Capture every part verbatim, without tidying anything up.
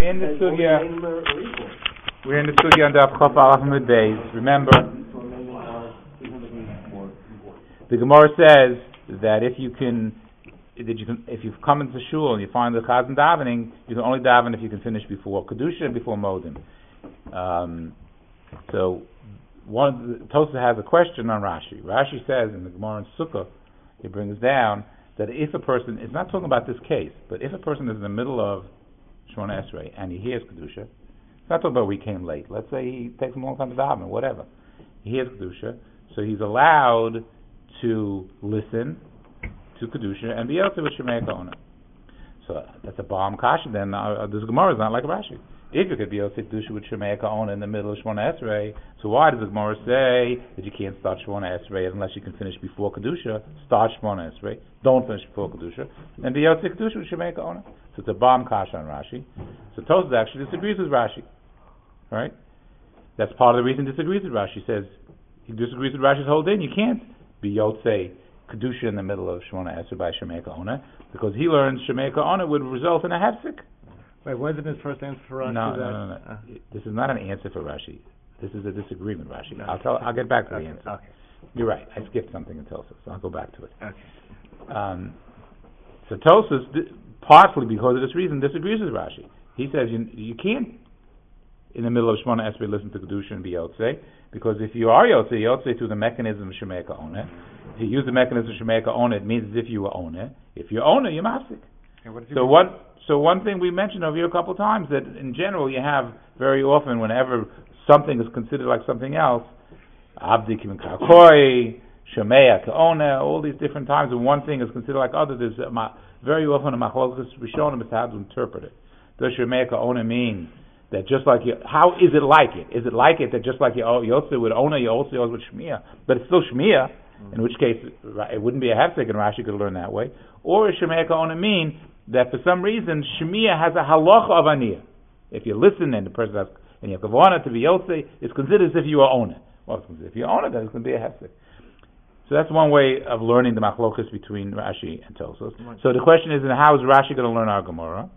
we're in the sugya. We're in the sugya on Daf Chaf Aleph Amud Beis. Remember, the Gemara says that if you can, that you can, if you've come into shul and you find the chazan davening, you can only daven if you can finish before kedusha and before modim. Um, so, one of the, Tosafos has a question on Rashi. Rashi says in the Gemara in Sukkah, he brings down that if a person, it's not talking about this case, but if a person is in the middle of Shemona Esrei and he hears kedusha, it's not talking about we came late. Let's say he takes him a long time to daven, whatever. He hears kedusha, so he's allowed to listen to kedusha and be able to with Shemaya Ka'ona. So that's a bomb kasha. Then uh, this Gemara is not like Rashi. If you could be able to kedusha with Shemaya Ka'ona in the middle of Shemona Esrei, so why does the Gemara say that you can't start Shemona Esrei unless you can finish before kedusha? Start Shemona Esrei, don't finish before kedusha, and be able to kedusha with Shemaya Ka'ona. So it's a bomb kasha on Rashi. So Tosafos actually disagrees with Rashi, right? That's part of the reason he disagrees with Rashi. He says he disagrees with Rashi's whole thing. You can't be yotzei kedusha in the middle of Shemona Esrei by Shemaya Ka'ona because he learns Shemaya Ka'ona would result in a hefsek. Wait, wasn't his first answer for Rashi? No, no, no, no. Uh, this is not an answer for Rashi. This is a disagreement, Rashi. No, I'll tell. I'll get back to okay, the answer. Okay. You're right. I skipped something in Tosafos, so I'll go back to it. Okay. Um, so Tosafos, partially because of this reason, disagrees with Rashi. He says you you can't in the middle of Shemona Esrei listen to kedusha and be yotzei, because if you are yotzei, yotzei through the mechanism of Shemaya Ka'ona. If you use the mechanism of Shemaya Ka'ona, it means as if you were owner. If you're owner, you're mafsik. So what? So one thing we mentioned over here a couple of times that in general you have very often whenever something is considered like something else, Abdi Kim Kakoi, Shemaya Ka'ona, all these different times when one thing is considered like other, there's a, very often a machlokas rishonim is how to interpret it. Does Shemaya Ka'ona mean that just like you, how is it like it? Is it like it that just like you Yotze would Ona, you also Yotze with Shmiya, but it's still Shmiya, in which case it wouldn't be a hefsek and Rashi could learn that way. Or does Shemaya Ka'ona mean that for some reason Shmiya has a halacha of aniyah? If you listen and the person has, and you have kavanah to be Yotze, it's considered as if you are owner. Well, if you own it, then it's going to be a hefsek. So that's one way of learning the machlokas between Rashi and Tosafos. So the question is, how is Rashi going to learn our Gemara?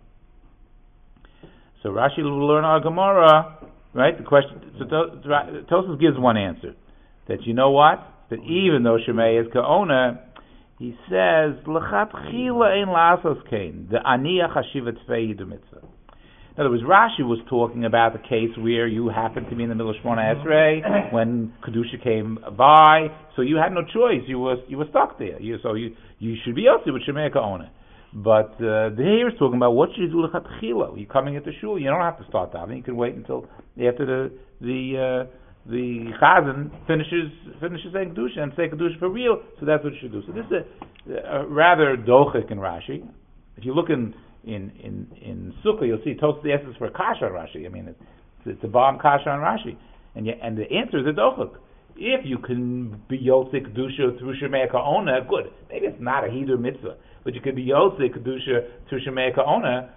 So Rashi will learn our Gemara, right? The question. So Tosafos gives one answer, that you know what? That even though Shemaya is Ka'ona, he says l'chatchila ein la'asos kain the aniyah chashiva tzvei mitzvah. In other words, Rashi was talking about the case where you happened to be in the middle of Shemona Esrei when kedusha came by, so you had no choice. You were you were stuck there. You, so you you should be yotze with Shemaya Ka'ona. But uh, the here is talking about what should you do l'chatchila. You're coming into shul. You don't have to start davening. You can wait until after the the uh, the chazan finishes finishes saying kedusha and say kedusha for real. So that's what you should do. So this is a, a rather dochik in Rashi. If you look in in in, in Sukkah, you'll see Tosafos asks for a kasha on Rashi. I mean, it's, it's a bomb kasha on Rashi, and you, and the answer is a dochik. If you can be yotzei kedusha through Shemaya Ka'ona, good. Maybe it's not a hidur mitzvah, but you could be yotzei kedusha through Shemaya Ka'ona.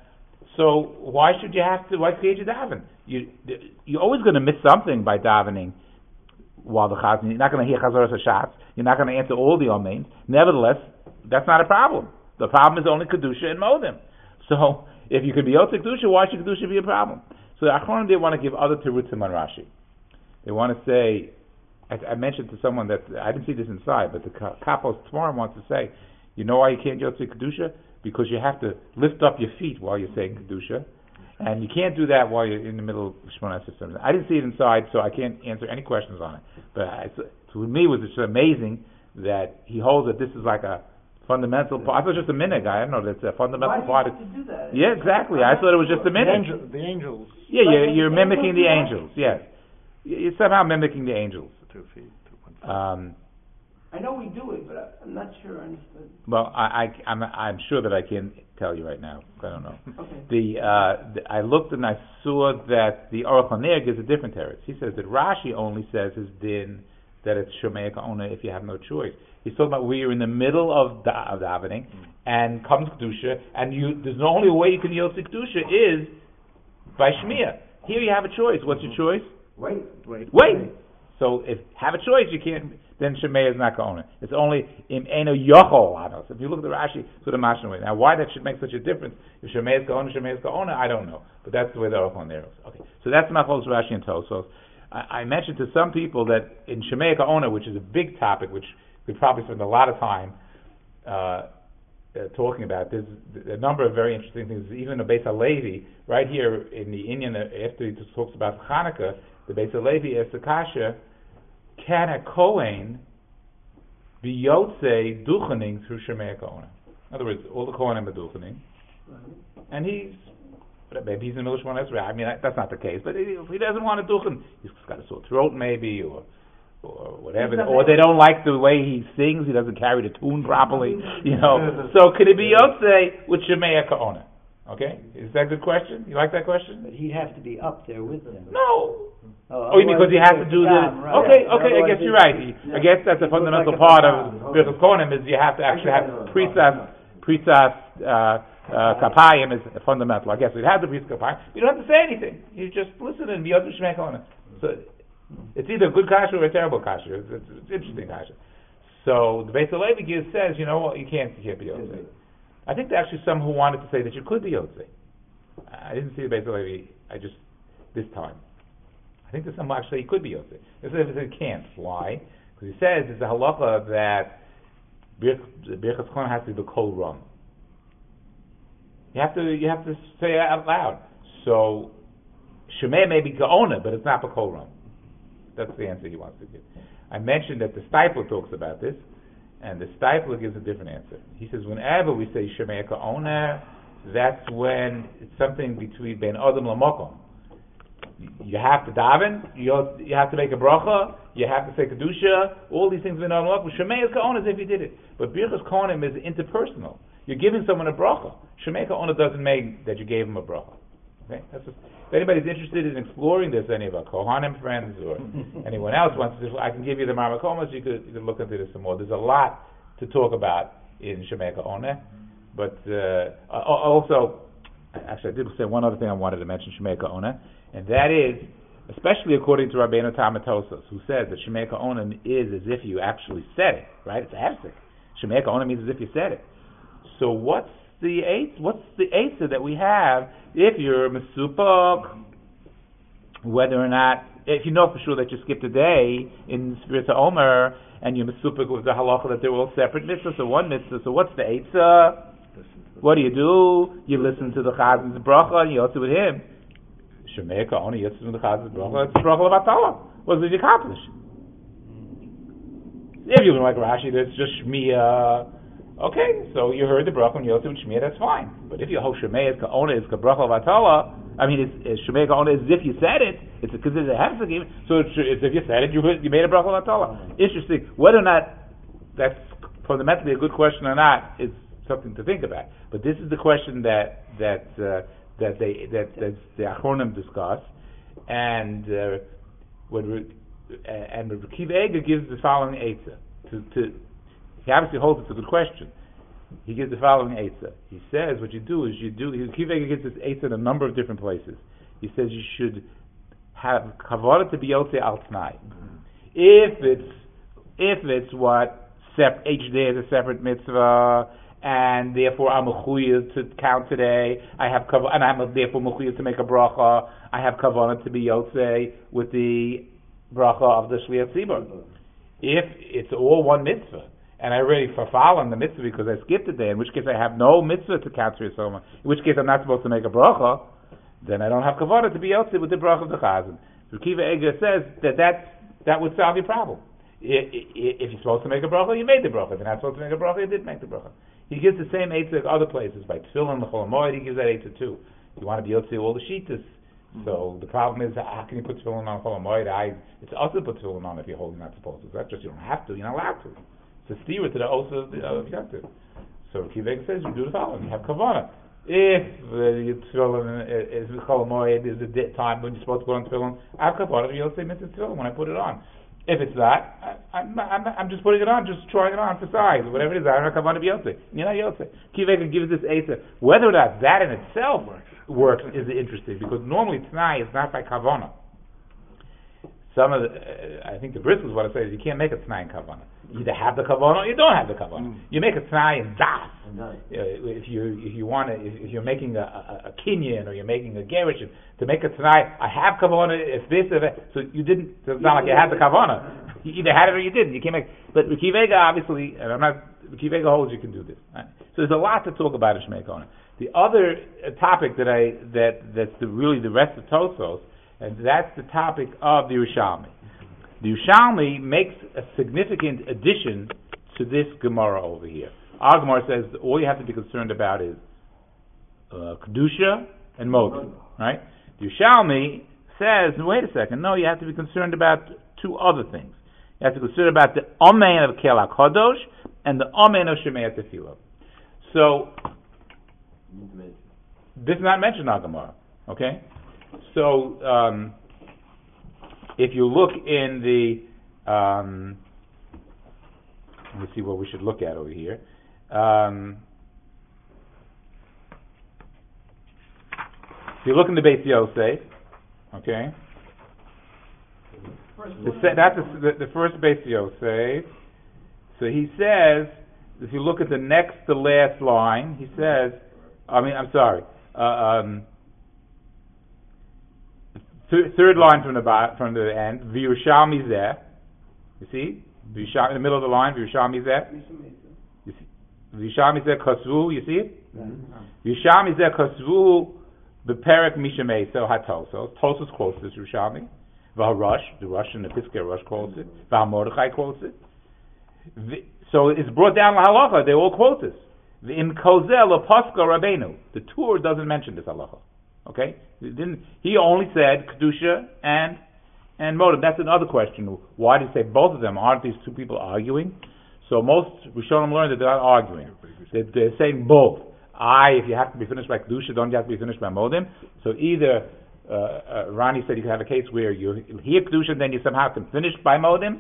So why should you have to? Why can't you daven? You you're always going to miss something by davening while the chazan. You're not going to hear chazaras hashatz. You're not going to answer all the ameins. Nevertheless, that's not a problem. The problem is only kedusha and modim. So if you could be yotzei kedusha, why should kedusha be a problem? So the Achronim, they want to give other terutzim on Rashi. They want to say. I, I mentioned to someone that I didn't see this inside, but the Kapos tomorrow wants to say, you know why you can't yotzei kedusha? Because you have to lift up your feet while you're saying kedusha, and you can't do that while you're in the middle of Shemona Esrei. I didn't see it inside, so I can't answer any questions on it. But I, to me, it was just amazing that he holds that this is like a fundamental part. I thought it was just a minhag. I don't know. That's a fundamental Why part. do you have to do that? Yeah, exactly. I thought it was just a minhag. The, angel, the angels. Yeah, you're, you're mimicking the angels. Yes, you're somehow mimicking the angels. Two feet. Two Um, I know we do it, but I'm not sure I understood. Well, I, I, I'm, I'm sure that I can tell you right now. I don't know. Okay. The, uh, the I looked and I saw that the Aruch LaNer gives a different teretz. He says that Rashi only says his din that it's Shemaya Ka'ona if you have no choice. He's talking about where you're in the middle of, da- of davening mm. and comes kedusha, and you there's the only way you can yield to kedusha is by shmiya. Here you have a choice. What's your choice? Wait, wait, wait. So if have a choice, you can't. Then Shemay is not Ka'ona. It's only im eno yochol anos. If you look at the Rashi, so the Mashna way. Now, why that should make such a difference? If Shemay is Ka'ona, Shemay is Ka'ona, I don't know. But that's the way the Orchon there is. Okay, so that's Machlokes Rashi and Tosfos. I, I mentioned to some people that in Shemay Ka'ona, which is a big topic, which we probably spend a lot of time uh, uh, talking about, there's a number of very interesting things. Even the Beis HaLevi, right here in the Inyan, after he just talks about Chanukah, the Beis HaLevi asks the Kasha, can a Kohen be Yotzei duchening through Shemei Ka'ona? In other words, all the Kohanim are duchening, and he's maybe he's in the middle of Shemona Esrei. I mean, that's not the case. But if he doesn't want to duchen, he's got a sore throat, maybe, or or whatever, or they don't like the way he sings. He doesn't carry the tune properly, you know. So could it be Yotzei with Shemei Ka'ona? Okay, is that a good question? You like that question? But he'd have to be up there with them. No. Oh, Oh, you mean because he has to do the... right. Okay, Yeah. okay, I guess you're right. I guess that's a fundamental like a part facade. of Birchas Kohanim is you have to actually have prisas, prisas, uh, uh, kapayim is fundamental. I guess we'd have the prisas kapayim. You don't have to say anything. You just listen and be able to shmei Kohanim. So it's either a good kasha or a terrible kasha. It's, it's, it's interesting kasha. So the Beis HaLevi says, you know what, you can't, you can't be Yotzei. I think there are actually some who wanted to say that you could be Yotzei. I didn't see the Beis HaLevi, I just, this time. I think there's some who actually he could be Yotzei. This is he can't. Why? Because he says it's a halacha that Birchas Kohanim has to be b'kol ram. You have to, you have to say it out loud. So, Shemei may be Ka'ona, but it's not b'kol ram. That's the answer he wants to give. I mentioned that the Steipler talks about this, and the Steipler gives a different answer. He says whenever we say Shemei Ka'ona, that's when it's something between Ben Adam Lamokom. You have to daven, you you have to make a bracha, you have to say kedusha, all these things Ben Adam Lamokom. Shemei Ka'ona is if you did it, but Birchas Kohanim is interpersonal. You're giving someone a bracha. Shemei Ka'ona doesn't make that you gave him a bracha. Okay, that's just, if anybody's interested in exploring this, any of our Kohanim friends or anyone else wants to, I can give you the Marmakomas, you could, you could look into this some more. There's a lot to talk about in Shemei Ka'ona, but uh, also, actually I did say one other thing I wanted to mention, Shemei Ka'ona, and that is, especially according to Rabbeinu Tamatosos, who says that Shemei Ka'ona is as if you actually said it, right? It's a hefsek. Shemei Ka'ona means as if you said it. So what's the eight? What's the eitzah that we have if you're mesupok, whether or not, if you know for sure that you skipped a day in Spirit Omer and you're mesupok with the halacha that they're all separate mitzvahs or one mitzvah, so what's the eitzah? What do you do? You listen to the Chazin's bracha and you also with him. Shemei Ka'ona, you listen to the Chazin's bracha, it's bracha of Atala. What did you accomplish? If you're like Rashi, that's just Shmiya. Okay, so you heard the bracha and Yosef and Shemiah, that's fine. But if you hold Shemei is Ka'ona is Kabracha Vatala, I mean, it's, it's Shemei Ka'ona is as if you said it, it's because it's a hefsek, so it's, it's if you said it, you, you made a Bracha Vatala. Interesting. Whether or not that's fundamentally a good question or not is something to think about. But this is the question that that uh, that they that, that the Achronim discuss, and uh, when uh, and Rav Akiva Eger gives the following eitzah to to. He obviously holds it's a good question. He gives the following eitzah. He says what you do is you do. Akiva Eger gives this eitzah in a number of different places. He says you should have kavod to be yotzei al tnai. If it's if it's what sep, each day is a separate mitzvah, and therefore I'm mechuyev to count today. I have kavod, and I'm therefore mechuyev to make a bracha. I have kavod to be yotzei with the bracha of the shliach tzibur. If it's all one mitzvah, and I already fulfill on the mitzvah because I skipped a day, in which case I have no mitzvah to count for Yisoma, in which case I'm not supposed to make a bracha, then I don't have kavod to be yotzei with the bracha of the chazan. So Akiva Eger says that that's, that would solve your problem. If you're supposed to make a bracha, you made the bracha. If you're not supposed to make a bracha, you didn't make the bracha. He gives the same eitzah other places. By Tefillin, the Chol Hamoed, he gives that eitzah too. You want to be yotzei all the shitas. So the problem is, how can you put Tefillin on Chol Hamoed? I, it's also put Tefillin on if you're holding not supposed to. So that's just, you don't have to, you're not allowed to. It's a steer to the oath of the Yom Tov. So Akiva Eger says, you do the following, you have kavanah. If uh, your tefillin is Chol Hamoed, is the time when you're supposed to put on tefillin, I have kavanah, you'll say mitzvah tefillin when I put it on. If it's not, I, I'm, I'm, I'm just putting it on, just trying it on for size, whatever it is, I don't have kavanah to be yotzei. You're not yotzei. Akiva Eger gives this eitzah. Whether or not that in itself works is interesting, because normally T'nai is not by kavanah. some of the, uh, I think the Briskos want to say is you can't make a t'nai in kavanah. You either have the kavanah or you don't have the kavanah. Mm. You make a t'nai in das. Uh, if you if you want to, if, if you're making a, a, a kinyan or you're making a gerushin, to make a t'nai, I have kavanah. If this, if that, so you didn't. So it's not like you had the kavanah. You either had it or you didn't. You can't make. But Reki Vega obviously, and I'm not. Reki Vega holds you can do this. Right? So there's a lot to talk about in Shmei Kona. The other uh, topic that I that that's the, really the rest of Tosos. And that's the topic of the Yerushalmi. The Yerushalmi makes a significant addition to this Gemara over here. Our Gemara says that all you have to be concerned about is uh, Kedusha and Modim, right? The Yerushalmi says, wait a second, no, you have to be concerned about two other things. You have to be concerned about the Amen of Kel HaKadosh and the Amen of Shemei Tefillah. So, this is not mentioned in our Gemara, okay? So, um, if you look in the, um, let me see what we should look at over here. Um, if you look in the Beis Yosef, okay, the, that's the, the first Beis Yosef. So he says, if you look at the next to last line, he says, I mean, I'm sorry, uh, um, third line from the from the end, V'Yerushalmi Zeh. You see, V'Yerushalmi in the middle of the line, V'Yerushalmi Zeh. You see, V'Yerushalmi Zeh Kosvu. You see it? V'Yerushalmi Zeh Kosvu B'Perek Mishamei So HaTosos. Tosos quotes this Yerushalmi. V'Harush, the Rush and the Piskei Rush quotes it. V'Hamordechai quotes it. So it's brought down la halacha. They all quote this. V'Im Kozel L'Paska Rabbeinu. The Tur doesn't mention this halacha. Okay, he didn't he only said kedusha and and motive. That's another question. Why did he say both of them? Aren't these two people arguing? So most Rishonim learn that they're not arguing. They're, they're saying both. I, if you have to be finished by kedusha, don't you have to be finished by modim? So either uh, uh, Ronnie said you can have a case where you hear kedusha and then you somehow can finish by modim,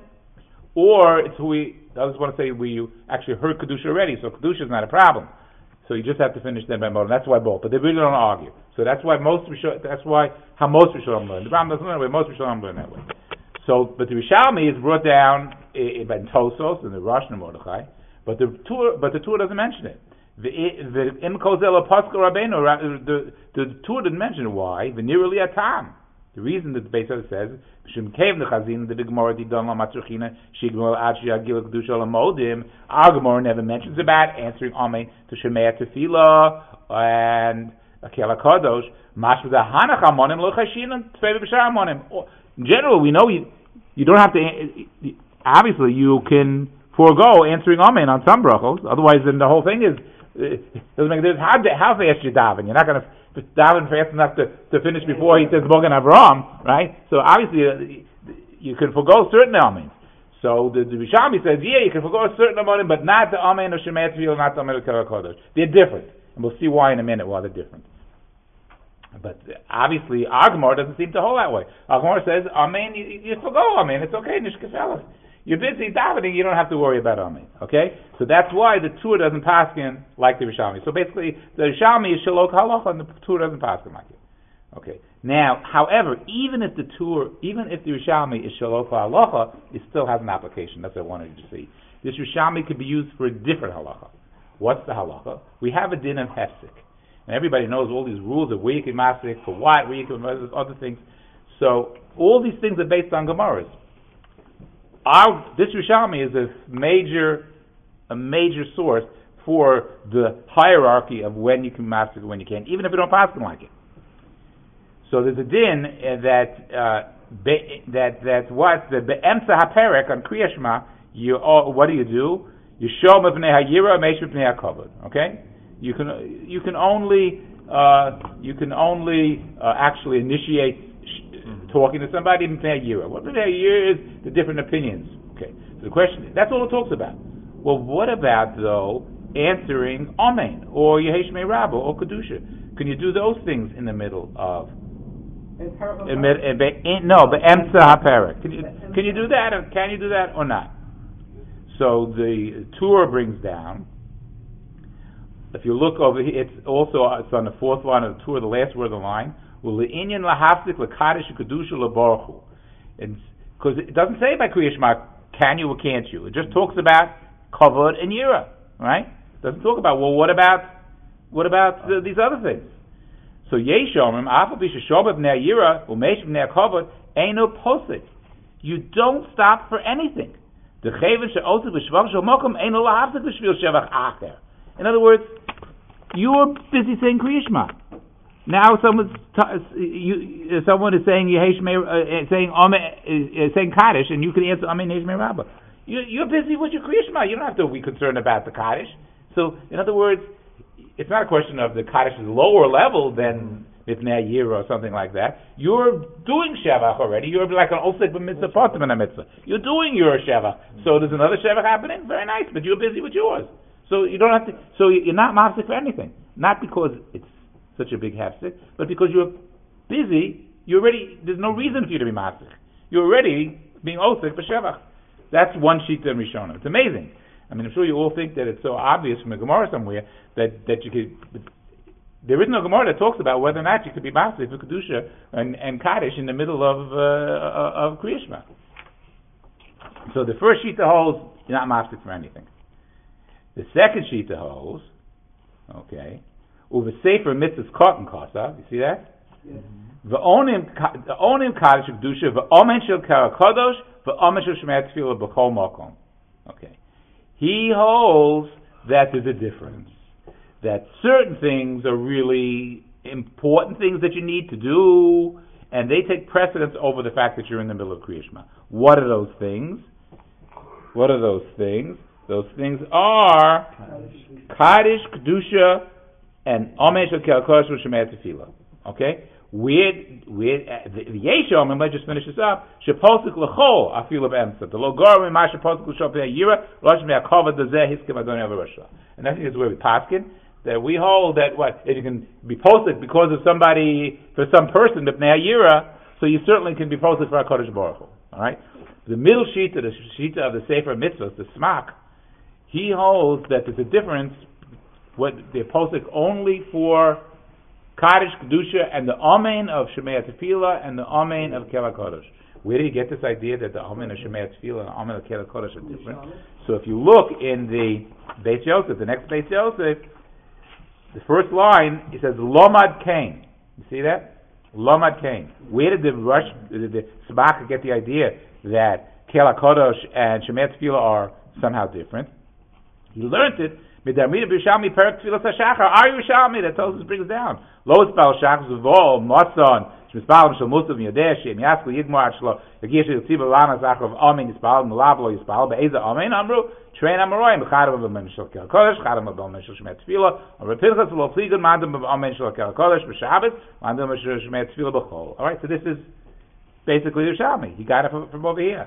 or it's who we. I just want to say where you actually heard kedusha already, so kedusha is not a problem. So you just have to finish them by modim. That's why both. But they really don't argue. So that's why most Rishonim, that's why how most Rishonim learn. The Rambam doesn't learn that way. Most Rishonim learn that way. So, but the Rishalmi is brought down in, in Tosos and the Rosh and Mordechai. But the Tur, but the Tur doesn't mention it. The the Im Kozel Paschal Rabbeinu. The the Tur didn't mention it. Why? The Nirali Atam. The reason that the Beis Yosef says Shem Kev the Chazin the Gemara Didon La Matzuchina Shigmol Achi Agil Kedusha LaModim. Our Gemara never mentions about answering Amen to Shemei Tefillah and Kel HaKadosh. Mash with a Hanach Amonim Lo Chashin and Tfei B'Shar Amonim. In general, we know you you don't have to. Obviously, you can forego answering Amen on some brachos. Otherwise, then the whole thing is it doesn't make a difference how how fast you daven. You're not going to daven fast enough to, to finish before he says Mogen Avraham, right? So obviously uh, you can forego certain Amen. So the, the Rishalmi says, yeah, you can forego a certain Amen, but not the Amen of Shemei Tefillah, not the Amen of Kel HaKadosh. They're different, and we'll see why in a minute why they're different. But obviously, our Gemara doesn't seem to hold that way. Our Gemara says, Amen, you, you forgo Amen, it's okay, Nishkefelah. You're busy davening, you don't have to worry about Amen. Okay? So that's why the Tur doesn't paskin like the Rishalmi. So basically, the Rishalmi is Shalok Halacha, and the Tur doesn't paskin like it. Okay. Now, however, even if the Tur, even if the Rishalmi is Shalok Halacha, it still has an application. That's what I wanted you to see. This Rishalmi could be used for a different Halacha. What's the Halacha? We have a din of Hefsek. And everybody knows all these rules of where you can master for what, where you can other things. So, all these things are based on Gemaras. Our, this Rishalmi is a major, a major source for the hierarchy of when you can master and when you can't, even if you don't pass them like it. So there's a din uh, that uh, be, that that's what the be'emsa haperek on Kriya Shema. You uh, what do you do? You show mevnei hayira meish mevnei hakavod. Okay, you can you can only uh, you can only uh, actually initiate talking to somebody in Hayira. What mevnei hayira is the different opinions. Okay, so the question is, that's all it talks about. Well, what about though answering Amen or Yehesh Mei Rabba or Kedusha? Can you do those things in the middle of? In, in, in, no, but Emsa HaPerek. Can you can you do that? Or can you do that or not? So the Tur brings down. If you look over here, it's also it's on the fourth line of the Tur, the last word of the line. Well, the Inyan lahafzik lakadosh kedusha lebaruchu, and because it doesn't say by Kriya Shema, can you or can't you? It just talks about Kavod and Yira, right? It doesn't talk about, well, what about, what about the, these other things? So Yeshomim, Afal Bisha Shobat B'nei Yira, Umesh B'nei Kavod, ain't no posik. You don't stop for anything. The Chevin She'osik V'Shvach Sh'Mokum ain't no Lahavsik V'Shvil Shevach Acher. In other words, you're busy saying Kriya Shema. Now someone's t- you, someone is saying Yehesh Me, uh, saying Ame, uh, saying Kaddish, and you can answer Amen Yehesh Me Rabbah. You, you're busy with your Kriya Shema. You don't have to be concerned about the Kaddish. So, in other words, it's not a question of the Kaddish is lower level than Mipnei Yira or something like that. You're doing Shevach already. You're like an Osek b'mitzvah potem in a mitzvah. You're doing your Shevach. So there's another Shevach happening. Very nice, but you're busy with yours. So you don't have to. So you're not mafsik for anything. Not because it's such a big hafsik, but because you're busy. You're already. There's no reason for you to be mafsik. You're already being osik for Shevach. That's one sheet in Rishonim. It's amazing. I mean, I'm sure you all think that it's so obvious from a Gemara somewhere that, that you could. There is no Gemara that talks about whether or not you could be mafsik for kedusha and, and kaddish in the middle of uh, of Kriya Shema. So the first sheet holds you're not mafsik for anything. The second sheet holds, okay, uve sefer mitzvahs cotton kosa. You see that? The onim the onim kaddish kedusha the omen shel karakodosh the omen shel shemei tefillah b'chol makom. Okay, he holds that there's a difference. That certain things are really important things that you need to do, and they take precedence over the fact that you're in the middle of Kriya Shema. What are those things? What are those things? Those things are Kaddish, Kedusha, and Omesh HaKelkosh Shemei Tefillah. Okay? Weird, weird, the Yeshom, and let's just finish this up, Sheposik L'chol, Afil of Emsa. The Logor, Mima Sheposik L'chol Pei Yira, Rosh Mei HaKovad Dezeh Hiskim Adonai Avarosha. And I think that's where we paskin. That we hold that what if you can be posted because of somebody for some person b'nei Yira, so you certainly can be posted for HaKadosh Baruch Hu. All right. The middle sheet of the sheet of the Sefer Mitzvahs, the Smak, he holds that there's a difference. What they're posted only for Kaddish Kedusha and the Amen of Shemei Tefillah and the Amen of Kel HaKadosh. Where do you get this idea that the Amen of Shemei Tefillah and the Amen of Kel HaKadosh are different? So if you look in the Beis Yosef, the next Beis Yosef. The first line, it says, Lomad Kain. You see that? Lomad Kain. Where did the Rush, did the Sabaka get the idea that Kel HaKadosh and Shemei Tefillah are somehow different? He learned it, Midarmida B'Yushalmi Perak Tefillah Shachar, Ar Yerushalmi, that tells us, brings down. Lo Spal Shachar Zuvol, Motzon, Shmispalim Shal Musav Yodesh, Yem Yasku Yigmar Shlo, Yagish Yitzibah Lama Zachar of Amen Yispal, Malablo Yispal, Be'eza Amen Amru, Train Amaroyim, Chadav of Amen Shal Kel HaKadosh, Chadav of Amen Shal Shemei Tefillah, or Repilchas Lo Pligun, Mandam of Amen Shal Kel HaKadosh, B'Shabbat, Mandam of Shemei Tefillah B'Chol. Alright, so this is basically Yerushalmi. He got it from, from over here.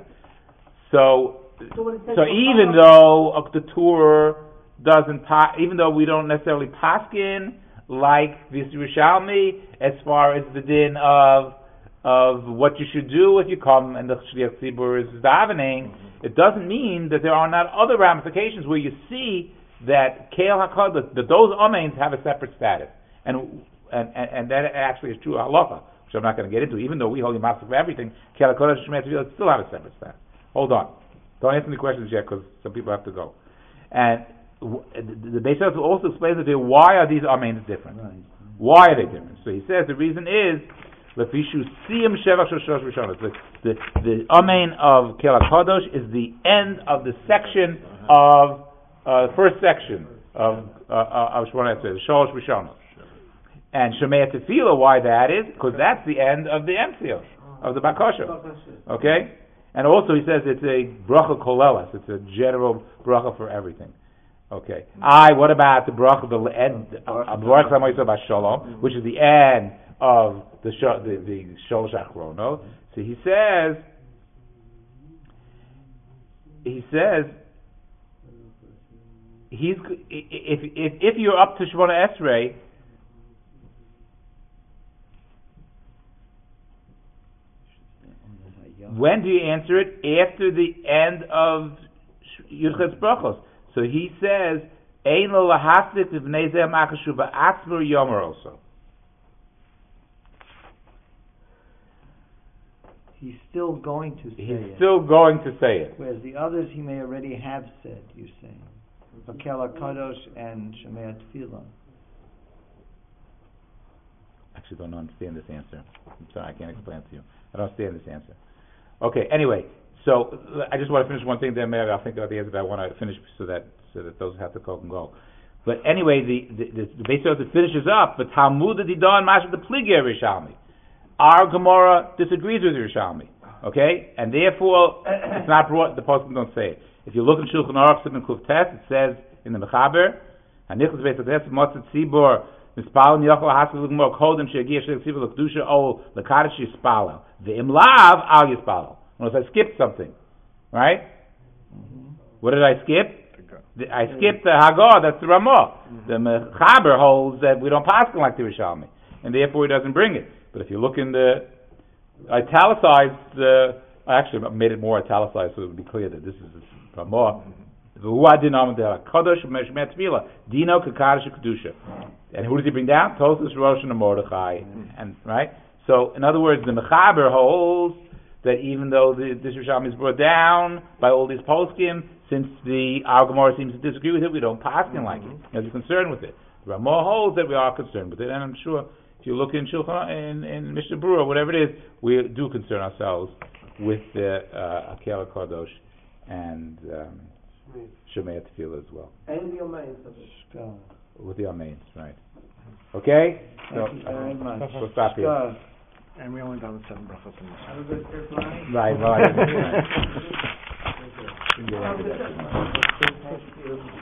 So, so, so even though uh, the Torah doesn't, pa- even though we don't necessarily paskin like this Yerushalmi as far as the din of of what you should do if you come and the Shliach Tzibur is davening, it doesn't mean that there are not other ramifications where you see that Kel HaKadosh, that those amens have a separate status, and and and, and that actually is true halacha, which I'm not going to get into. Even though we hold Yom for everything, Kel HaKadosh Shemei Tefillah still have a separate status. Hold on, don't answer any questions yet because some people have to go. And the Beis Yosef also explains that why are these amens different? Right. Why are they different? So he says the reason is Lefishu Siyam Shevach Shosh Rishonos. The the the amen of Kel HaKadosh is the end of the section of uh, first section of uh, of Shemona Esrei, the Shosh Rishonos. And Shemei Tefillah, why that is because that's the end of the Emtzios of the Bakosha. Okay, and also he says it's a bracha kolelas. It's a general bracha for everything. Okay. I. What about the bracha the end of Baruch Samoyso Bashalom, which is the end of the the the Sholosh Achrono? So he says. He says. He's if if if you're up to Shemona Esrei. When do you answer it? After the end of Yudches Brachos. So he says, "Ein lo lahasik v'nei zeh makashu ba'atzmur yomer also." He's still going to say He's it. still going to say it. Whereas the others he may already have said, you're saying. Hakel HaKadosh and Shemei Tefillah. Actually, don't understand this answer. I'm sorry, I can't explain it to you. I don't understand this answer. Okay, anyway, so I just want to finish one thing. Then maybe I'll think about the answer. But I want to finish so that so that those have to go and go. But anyway, the the, the, the Beis Yosef finishes up. But Talmud Didon Masha the Pliger Rishalmi. Our Gemara disagrees with Rishalmi. Okay, and therefore it's not brought. The Poskim don't say it. If you look in Shulchan Aruch in Kuf Tes, it says in the Mechaber, Hanichus Beis Yosef Motzet Tzibor. Mispal Niyachol Hasil Gmor Kodem Shegiah Shel Tzibor L'Kedusha O L'Kadosh Yispalo. The Imlav Al Yispalo. Notice I skipped something, right? Mm-hmm. What did I skip? The, I skipped the Haggadah. That's the Ramah. Mm-hmm. The Mechaber holds that we don't pass like the Rishalmi, and therefore he doesn't bring it. But if you look in the italicized, uh, I actually made it more italicized so it would be clear that this is the Ramah. Dino Kakadosh Kedusha. And who does he bring down? Tosas, Rosh, and Mordechai. And right? So, in other words, the Mechaber holds that even though the, this Rishalmi is brought down by all these poskim, since the Our Gemara seems to disagree with it, we don't pass him like it. As we're concerned with it. The Ramah holds that we are concerned with it, and I'm sure if you look in Shulchan in, in Mishnah Berurah, whatever it is, we do concern ourselves with the uh, Hakel HaKadosh and um, Shemei Tefillah as well. And the Amayins of it. With the Amayins, right. Okay? Thank so, you very much. We'll stop here. Shkar. And we only done the seven brachos in this. Have a good trip, Lonnie. Right, right. Have a good trip.